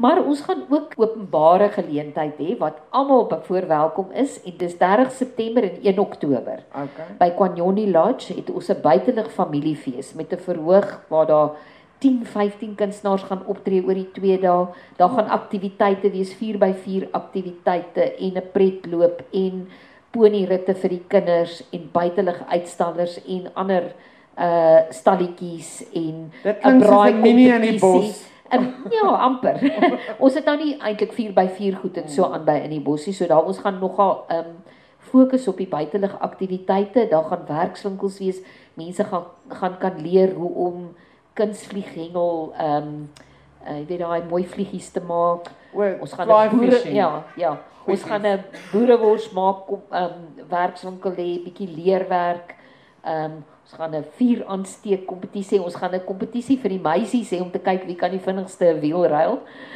Maar ons gaan ook openbare geleentheid hê wat almal verwelkom is en dis 30 September en 1 Oktober. Okay. By Kwanyoni Lodge het ons 'n buitelug familiefees met 'n verhoog waar daar 10-15 kunstenaars gaan optree oor die 2 dae. Daar gaan aktiwiteite wees, 4x4 aktiwiteite en 'n pretloop en ponyritte vir die kinders en buitelug uitstallers en ander stalletjies en 'n braai in die bos. Ja, amper. Ons het nou nie eintlik 4x4 goed en so aan by in die bosie, so daar ons gaan nogal fokus op die buitelug aktiwiteite. Daar gaan werkswinkels wees. Mense gaan kan leer hoe om kunstvlieghengel, jy weet daai mooi vliegies te maak. Ons gaan 'n boere, ja. Ons gaan 'n boerewors maak, werkswinkel hê, bietjie leerwerk. Ons gaan 'n vuur aansteek kompetisie. Ons gaan 'n kompetisie vir die meisies hê om te kyk wie kan die vinnigste wiel ruil.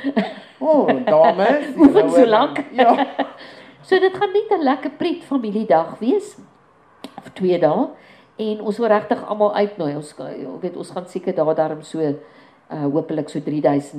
Dames, oefen so lank. Ja. So dit gaan net 'n lekker pret familiedag wees. Of 2 dae. En ons wil regtig almal uitnooi. Ons gaan seker daarom so hopelik so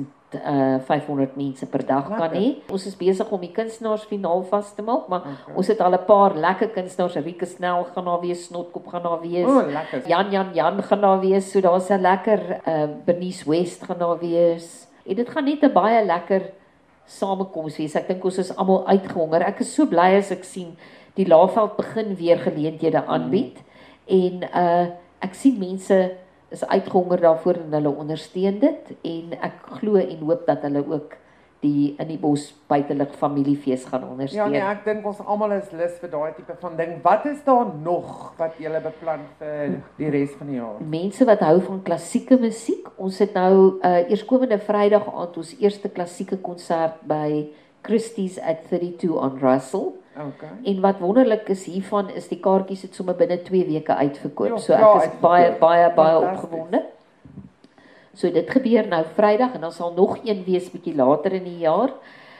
3500 mense per dag kan hê. Ons is besig om die kunstenaarsfinaal vas te maak, maar ons het al 'n paar lekker kunstenaars. Rieke Snell gaan daar wees, Snotkop gaan daar wees. Jan gaan daar wees. So daar's 'n lekker Bernice West gaan daar wees. En dit gaan net 'n baie lekker samekoms wees. Ek dink ons is almal uitgehonger. Ek is so bly as ek sien die Laagveld begin weer geleenthede aanbied. En ek sien mense is uitgehonger daarvoor en hulle ondersteun dit en ek glo en hoop dat hulle ook die in die bos buitelug familiefees gaan ondersteun. Ja nee, ek dink ons almal is lus vir daai tipe van ding. Wat is daar nog wat julle beplan vir die res van die jaar? Mense wat hou van klassieke musiek, ons het nou eerskomende Vrydag aand ons eerste klassieke konsert by Christie's at 32 on Russell. Okay. En wat wonderlik is hiervan is die kaartjies het sommer binne 2 weke uitverkoop. So ek is baie opgewonde. So dit gebeur nou Vrydag en dan sal nog een wees bietjie later in die jaar.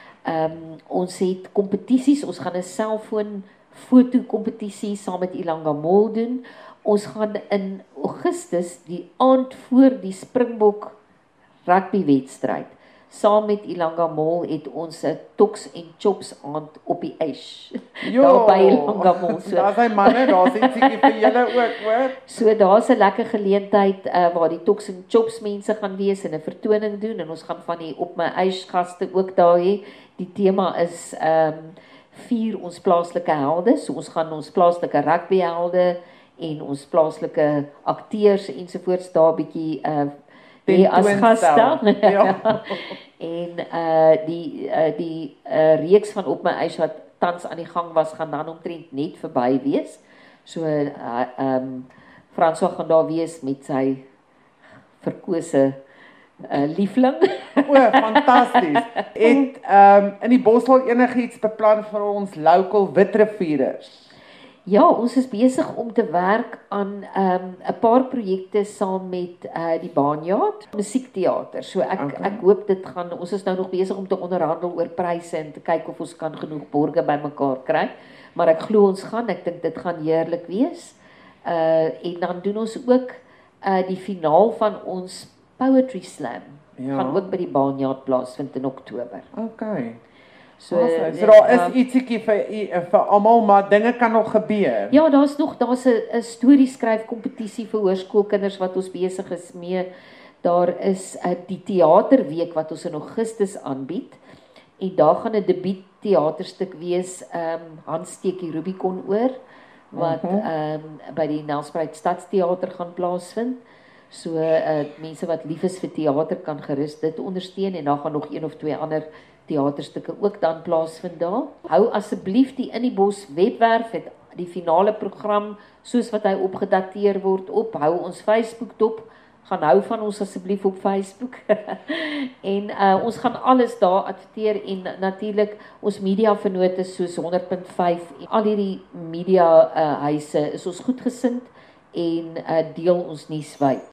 Ons het kompetisies, ons gaan 'n selfoon foto kompetisie saam met Ilanga Mol doen. Ons gaan in Augustus die aand voor die Springbok rugby wedstryd saam met Ilanga Mol het ons 'n Toks en Chops aand op die ys. Daar by Ilanga Mol. So. Daar's hy manne, daar's ietsie vir julle ook, hoor. So daar's 'n lekker geleentheid waar die Toks en Chops mense gaan wees en 'n vertoning doen en ons gaan van die op my ys gaste ook daar hê. Die tema is vier ons plaaslike helde. So ons gaan ons plaaslike rugbyhelde en ons plaaslike akteurs ensovoorts daar bietjie as gaste. Ja. En die reeks van op my ys wat tans aan die gang was, gaan dan omtrent net verby wees. So François gaan daar wees met sy verkose liefling. Fantasties. Het in die Bosveld enigiets beplan vir ons local witrivierers? Ja, ons is besig om te werk aan 'n paar projekte saam met die Baanjaard musiekteater. So ek hoop dit gaan, ons is nou nog besig om te onderhandel oor pryse en te kyk of ons kan genoeg borge bymekaar kry, maar ek glo ons gaan, ek dink dit gaan heerlik wees. En dan doen ons ook die finaal van ons Poetry Slam. Gaan ook by die Baanjaard plaasvind in Oktober. Okay. So daar is ietsiekie vir almal, maar dinge kan nog gebeur. Ja, daar's 'n storieskryf kompetisie vir hoërskoolkinders wat ons besig is mee. Daar is die teaterweek wat ons in Augustus aanbied. En daar gaan 'n debuut teaterstuk wees, Hans steek die Rubicon oor, wat by die Nelspruit Stadsteater gaan plaasvind. So mense wat lief is vir teater kan gerus dit ondersteun en daar gaan nog 1 of 2 ander teaterstukke ook dan plaasvind daar. Hou asseblief die In die Bos webwerf het die finale program soos wat hy opgedateer word op. Hou ons Facebook dop. Gaan hou van ons asseblief op Facebook. En ons gaan alles daar adverteer en natuurlik ons media vennote soos 100.5 en al hierdie media huise is ons goedgesind en deel ons nuus wyd.